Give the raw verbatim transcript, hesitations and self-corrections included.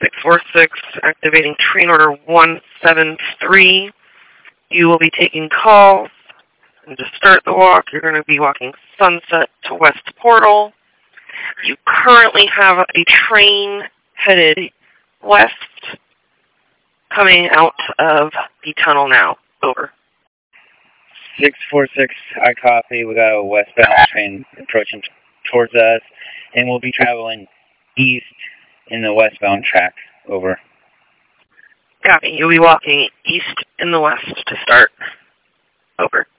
six four six, activating train order one seven three. You will be taking calls. And to start the walk, you're going to be walking Sunset to West Portal. You currently have a train headed west coming out of the tunnel now. Over. six four six, I copy. We got a westbound train approaching t- towards us, and we'll be traveling east in the westbound track. Over. Copy. You'll be walking east in the west to start. Over.